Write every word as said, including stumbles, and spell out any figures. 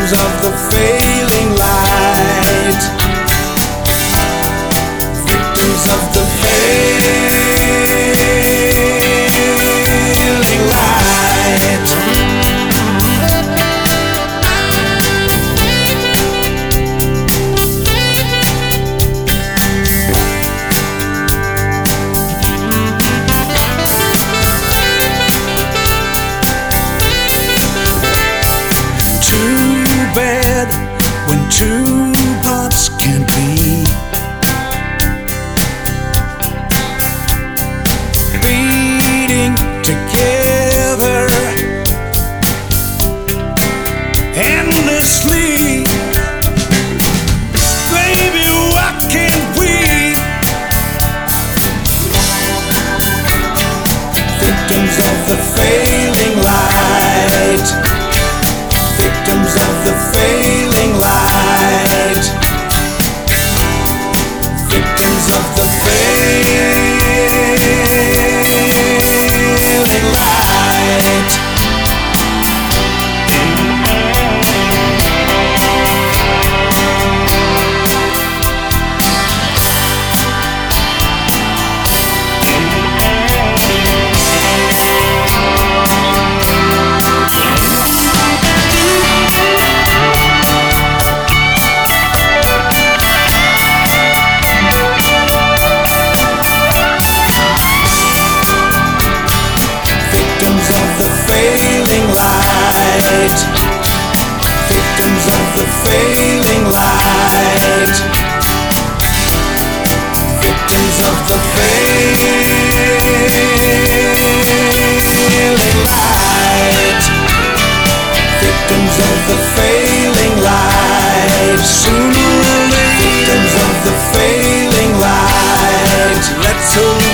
victims of the failing light, victims of the failing light. Too bad when two parts can't be. Beating together endlessly. Baby, why can't we? Victims of the failing light, victims of the failing light, victims of the failing light. Victims of the failing light, victims of the failing light, victims of the failing light, victims of the failing light. Sooner or later, victims of the failing light. Let's hope